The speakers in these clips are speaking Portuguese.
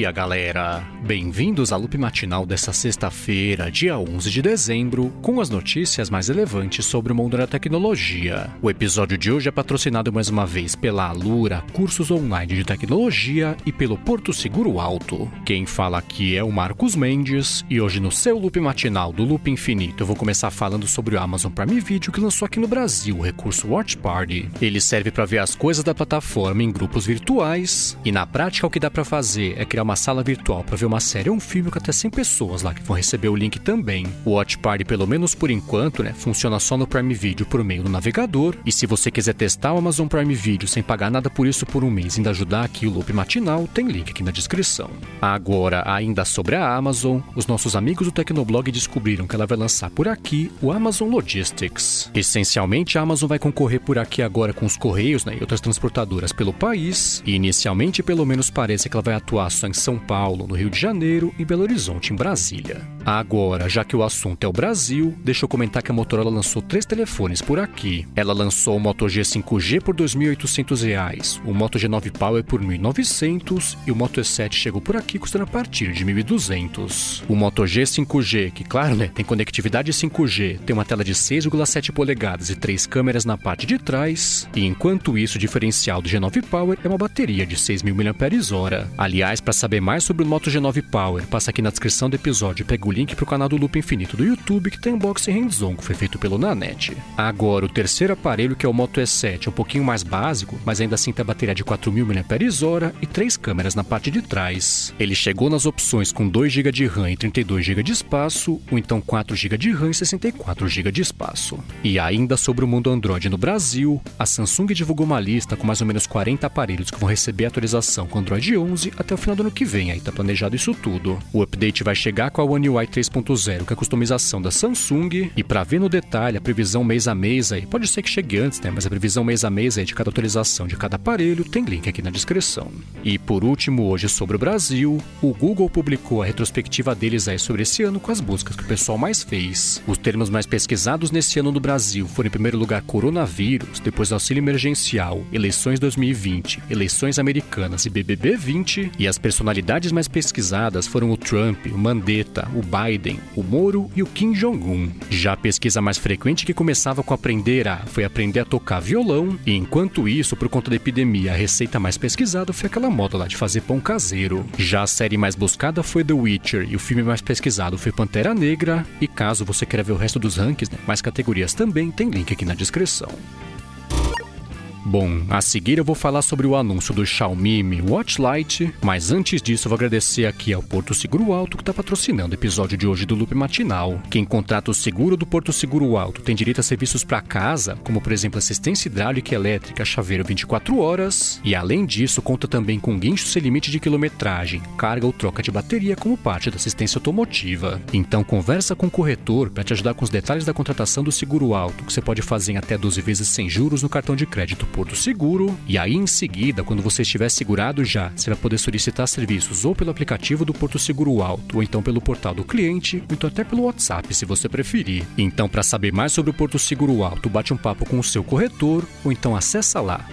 dia, galera! Bem-vindos à Loop Matinal desta sexta-feira, dia 11 de dezembro, com as notícias mais relevantes sobre o mundo da tecnologia. O episódio de hoje é patrocinado mais uma vez pela Alura, cursos online de tecnologia, e pelo Porto Seguro Alto. Quem fala aqui é o Marcos Mendes, e hoje no seu Loop Matinal do Loop Infinito eu vou começar falando sobre o Amazon Prime Video que lançou aqui no Brasil o recurso Watch Party. Ele serve para ver as coisas da plataforma em grupos virtuais, e na prática o que dá para fazer é criar uma sala virtual para ver uma série ou um filme com até 100 pessoas lá que vão receber o link também. O Watch Party, pelo menos por enquanto, funciona só no Prime Video por meio do navegador, e se você quiser testar o Amazon Prime Video sem pagar nada por isso por um mês e ainda ajudar aqui o Loop Matinal, tem link aqui na descrição. Agora, ainda sobre a Amazon, os nossos amigos do Tecnoblog descobriram que ela vai lançar por aqui o Amazon Logistics. Essencialmente, a Amazon vai concorrer por aqui agora com os Correios e outras transportadoras pelo país, e inicialmente pelo menos parece que ela vai atuar só em São Paulo, no Rio de Janeiro e Belo Horizonte, em Brasília. Agora, já que o assunto é o Brasil, deixa eu comentar que a Motorola lançou 3 telefones por aqui. Ela lançou o Moto G 5G por R$ 2.800, o Moto G9 Power por R$ 1.900 e o Moto E7 chegou por aqui custando a partir de R$ 1.200. O Moto G 5G, que claro, tem conectividade 5G, tem uma tela de 6,7 polegadas e 3 câmeras na parte de trás, e enquanto isso o diferencial do G9 Power é uma bateria de 6.000 mAh. Aliás, para saber mais sobre o Moto G9 Power, passa aqui na descrição do episódio e pega o link pro canal do Loop Infinito do YouTube que tem unboxing hands-on que foi feito pelo Nanete. Agora, o terceiro aparelho, que é o Moto E7, é um pouquinho mais básico, mas ainda assim tem a bateria de 4.000 mAh e 3 câmeras na parte de trás. Ele chegou nas opções com 2 GB de RAM e 32 GB de espaço, ou então 4 GB de RAM e 64 GB de espaço. E ainda sobre o mundo Android no Brasil, a Samsung divulgou uma lista com mais ou menos 40 aparelhos que vão receber atualização com Android 11 até o final do ano que vem, aí tá planejado isso tudo. O update vai chegar com a One UI 3.0, que é a customização da Samsung, e para ver no detalhe a previsão mês a mês aí, pode ser que chegue antes, mas a previsão mês a mês aí de cada atualização de cada aparelho tem link aqui na descrição. E por último, hoje sobre o Brasil, o Google publicou a retrospectiva deles aí sobre esse ano com as buscas que o pessoal mais fez. Os termos mais pesquisados nesse ano no Brasil foram em primeiro lugar coronavírus, depois auxílio emergencial, eleições 2020, eleições americanas e BBB 20, e as personalidades mais pesquisadas foram o Trump, o Mandetta, o Biden, o Moro e o Kim Jong-un. Já a pesquisa mais frequente que começava com foi aprender a tocar violão, e enquanto isso, por conta da epidemia, a receita mais pesquisada foi aquela moda lá de fazer pão caseiro. Já a série mais buscada foi The Witcher, e o filme mais pesquisado foi Pantera Negra, e caso você queira ver o resto dos rankings, mais categorias também, tem link aqui na descrição. Bom, a seguir eu vou falar sobre o anúncio do Xiaomi Mi Watch Lite, mas antes disso eu vou agradecer aqui ao Porto Seguro Alto que está patrocinando o episódio de hoje do Loop Matinal. Quem contrata o seguro do Porto Seguro Alto tem direito a serviços para casa, como por exemplo assistência hidráulica e elétrica, chaveiro 24 horas, e além disso conta também com guincho sem limite de quilometragem, carga ou troca de bateria como parte da assistência automotiva. Então conversa com o corretor para te ajudar com os detalhes da contratação do seguro alto, que você pode fazer em até 12 vezes sem juros no cartão de crédito Porto Seguro, e aí em seguida, quando você estiver segurado já, você vai poder solicitar serviços ou pelo aplicativo do Porto Seguro Alto, ou então pelo portal do cliente, ou então até pelo WhatsApp, se você preferir. Então, para saber mais sobre o Porto Seguro Alto, bate um papo com o seu corretor, ou então acessa lá,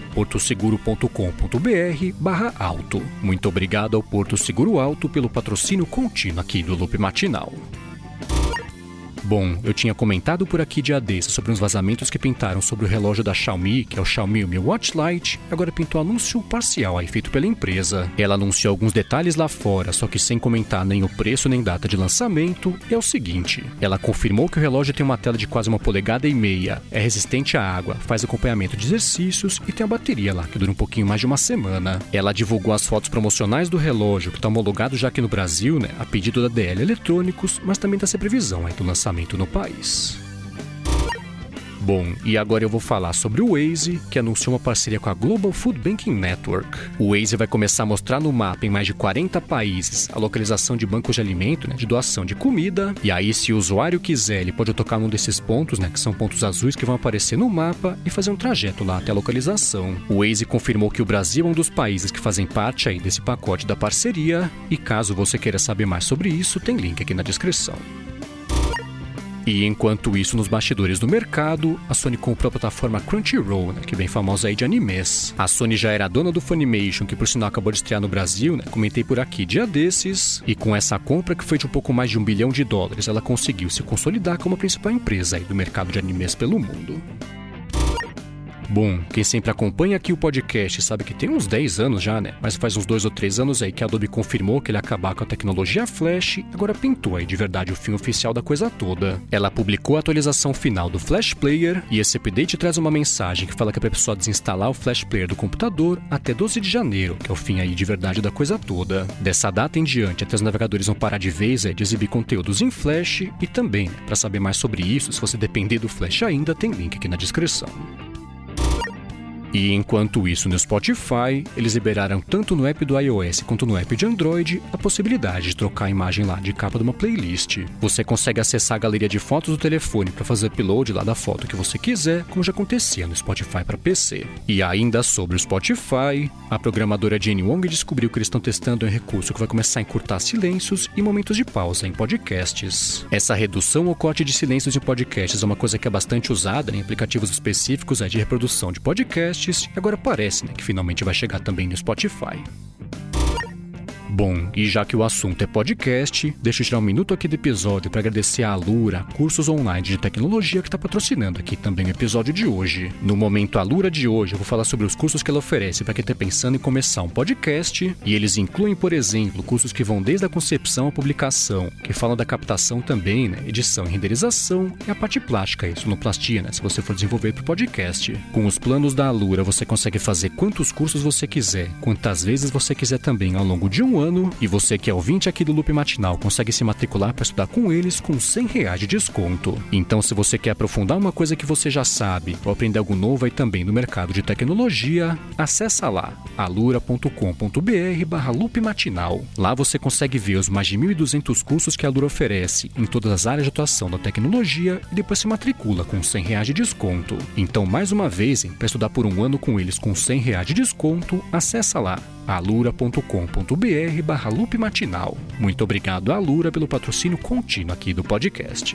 portoseguro.com.br/alto. Muito obrigado ao Porto Seguro Alto pelo patrocínio contínuo aqui do Loop Matinal. Bom, eu tinha comentado por aqui dia desses sobre uns vazamentos que pintaram sobre o relógio da Xiaomi, que é o Xiaomi Mi Watch Lite, agora pintou anúncio parcial aí feito pela empresa. Ela anunciou alguns detalhes lá fora, só que sem comentar nem o preço nem data de lançamento, e é o seguinte, ela confirmou que o relógio tem uma tela de quase 1,5 polegadas, é resistente à água, faz acompanhamento de exercícios e tem a bateria lá, que dura um pouquinho mais de uma semana. Ela divulgou as fotos promocionais do relógio, que está homologado já aqui no Brasil, a pedido da DL Eletrônicos, mas também dá essa previsão aí do lançamento no país. Bom, e agora eu vou falar sobre o Waze, que anunciou uma parceria com a Global Food Banking Network. O Waze vai começar a mostrar no mapa em mais de 40 países a localização de bancos de alimento, de doação de comida, e aí se o usuário quiser, ele pode tocar num desses pontos, que são pontos azuis que vão aparecer no mapa, e fazer um trajeto lá até a localização. O Waze confirmou que o Brasil é um dos países que fazem parte aí desse pacote da parceria, e caso você queira saber mais sobre isso, tem link aqui na descrição. E enquanto isso, nos bastidores do mercado, a Sony comprou a plataforma Crunchyroll, né, que é bem famosa aí de animes. A Sony já era dona do Funimation, que por sinal acabou de estrear no Brasil, né, comentei por aqui dia desses, e com essa compra que foi de um pouco mais de $1 bilhão, ela conseguiu se consolidar como a principal empresa aí do mercado de animes pelo mundo. Bom, quem sempre acompanha aqui o podcast sabe que tem uns 10 anos já, né? Mas faz uns 2 ou 3 anos aí que a Adobe confirmou que ele ia acabar com a tecnologia Flash, agora pintou aí de verdade o fim oficial da coisa toda. Ela publicou a atualização final do Flash Player, e esse update traz uma mensagem que fala que é pra pessoa desinstalar o Flash Player do computador até 12 de janeiro, que é o fim aí de verdade da coisa toda. Dessa data em diante, até os navegadores vão parar de vez de exibir conteúdos em Flash, e também, né, pra saber mais sobre isso, se você depender do Flash ainda, tem link aqui na descrição. E enquanto isso, no Spotify, eles liberaram tanto no app do iOS quanto no app de Android a possibilidade de trocar a imagem lá de capa de uma playlist. Você consegue acessar a galeria de fotos do telefone para fazer upload lá da foto que você quiser, como já acontecia no Spotify para PC. E ainda sobre o Spotify, a programadora Jenny Wong descobriu que eles estão testando um recurso que vai começar a encurtar silêncios e momentos de pausa em podcasts. Essa redução ou corte de silêncios em podcasts é uma coisa que é bastante usada em aplicativos específicos de reprodução de podcasts, e agora parece, né, que finalmente vai chegar também no Spotify. Bom, e já que o assunto é podcast, deixa eu tirar um minuto aqui do episódio para agradecer a Alura, cursos online de tecnologia, que está patrocinando aqui também o episódio de hoje. No momento Alura de hoje, eu vou falar sobre os cursos que ela oferece para quem está pensando em começar um podcast, e eles incluem, por exemplo, cursos que vão desde a concepção à publicação, que falam da captação também, né, edição e renderização, e a parte plástica, sonoplastia, né, se você for desenvolver para o podcast. Com os planos da Alura, você consegue fazer quantos cursos você quiser, quantas vezes você quiser também ao longo de um ano, e você que é ouvinte aqui do Loop Matinal consegue se matricular para estudar com eles com R$100 de desconto. Então, se você quer aprofundar uma coisa que você já sabe ou aprender algo novo aí também no mercado de tecnologia, acessa lá alura.com.br/loopmatinal. Lá você consegue ver os mais de 1.200 cursos que a Alura oferece em todas as áreas de atuação da tecnologia e depois se matricula com R$100 de desconto. Então, mais uma vez, para estudar por um ano com eles com R$100 de desconto, acessa lá alura.com.br/loopmatinal. Muito obrigado à Alura pelo patrocínio contínuo aqui do podcast.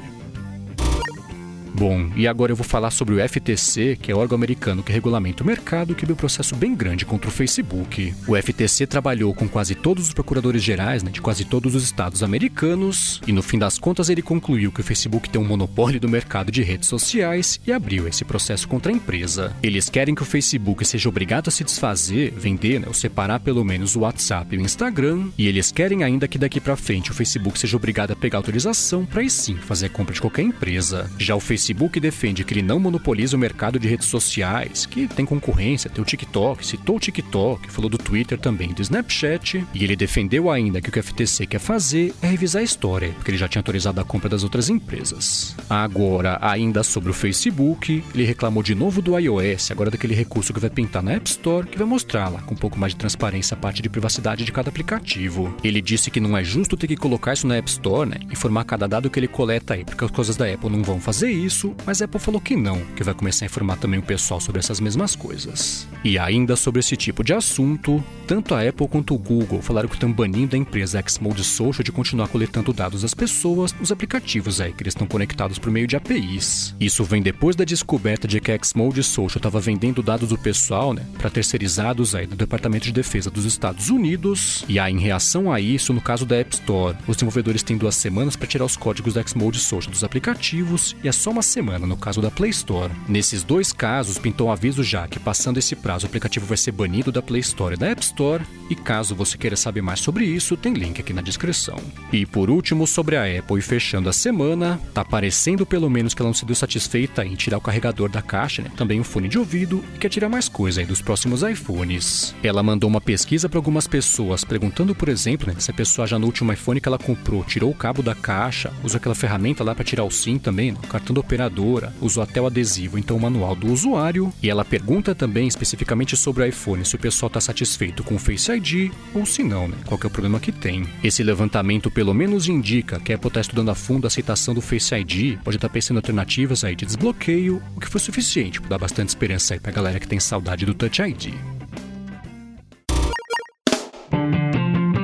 Bom, e agora eu vou falar sobre o FTC, que é o órgão americano que regulamenta o mercado, que abriu um processo bem grande contra o Facebook. O FTC trabalhou com quase todos os procuradores gerais, né, de quase todos os estados americanos, e no fim das contas ele concluiu que o Facebook tem um monopólio do mercado de redes sociais e abriu esse processo contra a empresa. Eles querem que o Facebook seja obrigado a se desfazer, vender, né, ou separar pelo menos o WhatsApp e o Instagram, e eles querem ainda que daqui pra frente o Facebook seja obrigado a pegar autorização para aí sim fazer a compra de qualquer empresa. Já o Facebook defende que ele não monopoliza o mercado de redes sociais, que tem concorrência, tem o TikTok, citou o TikTok, falou do Twitter também, do Snapchat, e ele defendeu ainda que o que o FTC quer fazer é revisar a história, porque ele já tinha autorizado a compra das outras empresas. Agora, ainda sobre o Facebook, ele reclamou de novo do iOS, agora daquele recurso que vai pintar na App Store, que vai mostrar lá com um pouco mais de transparência a parte de privacidade de cada aplicativo. Ele disse que não é justo ter que colocar isso na App Store, né, informar cada dado que ele coleta aí, porque as coisas da Apple não vão fazer isso, mas a Apple falou que não, que vai começar a informar também o pessoal sobre essas mesmas coisas. E ainda sobre esse tipo de assunto, tanto a Apple quanto o Google falaram que estão banindo a empresa Xmode Social de continuar coletando dados das pessoas nos aplicativos aí que eles estão conectados por meio de APIs. Isso vem depois da descoberta de que a Xmode Social estava vendendo dados do pessoal, né, para terceirizados aí do Departamento de Defesa dos Estados Unidos. E aí, em reação a isso, no caso da App Store, os desenvolvedores têm 2 semanas para tirar os códigos da Xmode Social dos aplicativos e é só uma semana no caso da Play Store. Nesses 2 casos, pintou um aviso já que, passando esse prazo, o aplicativo vai ser banido da Play Store e da App Store, e caso você queira saber mais sobre isso, tem link aqui na descrição. E por último, sobre a Apple e fechando a semana, tá parecendo pelo menos que ela não se deu satisfeita em tirar o carregador da caixa, né, também um fone de ouvido, e quer tirar mais coisa aí dos próximos iPhones. Ela mandou uma pesquisa para algumas pessoas, perguntando, por exemplo, né, se a pessoa já no último iPhone que ela comprou tirou o cabo da caixa, usou aquela ferramenta lá para tirar o SIM também, né, o cartão da operadora, usou até o adesivo, então o manual do usuário, e ela pergunta também especificamente sobre o iPhone se o pessoal está satisfeito com o Face ID ou se não, né? Qual que é o problema que tem. Esse levantamento pelo menos indica que a Apple está estudando a fundo a aceitação do Face ID, pode estar pensando em alternativas aí de desbloqueio, o que foi suficiente para dar bastante esperança aí pra galera que tem saudade do Touch ID. É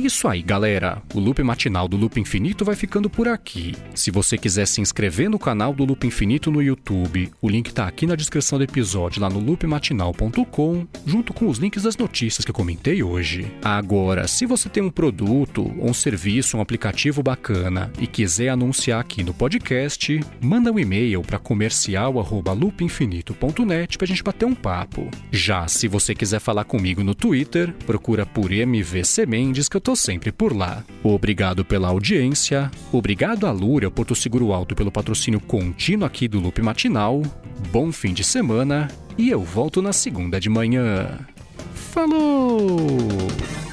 isso aí, galera. O Loop Matinal do Loop Infinito vai ficando por aqui. Se você quiser se inscrever no canal do Loop Infinito no YouTube, o link tá aqui na descrição do episódio lá no loopmatinal.com, junto com os links das notícias que eu comentei hoje. Agora, se você tem um produto, um serviço, um aplicativo bacana e quiser anunciar aqui no podcast, manda um e-mail para comercial@loopinfinito.net pra gente bater um papo. Já se você quiser falar comigo no Twitter, procura por MVC Mendes que eu tô sempre por lá. Obrigado pela audiência, obrigado a Lúria Porto Seguro Alto pelo patrocínio contínuo aqui do Loop Matinal, bom fim de semana e eu volto na segunda de manhã. Falou!